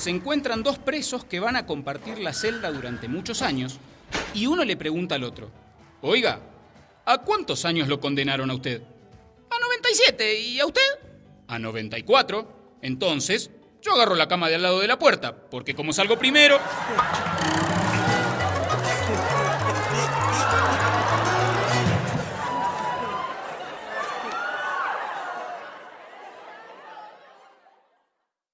se encuentran dos presos que van a compartir la celda durante muchos años y uno le pregunta al otro: oiga, ¿a cuántos años lo condenaron a usted? A 97. ¿Y a usted? A 94. Entonces, yo agarro la cama de al lado de la puerta, porque como salgo primero...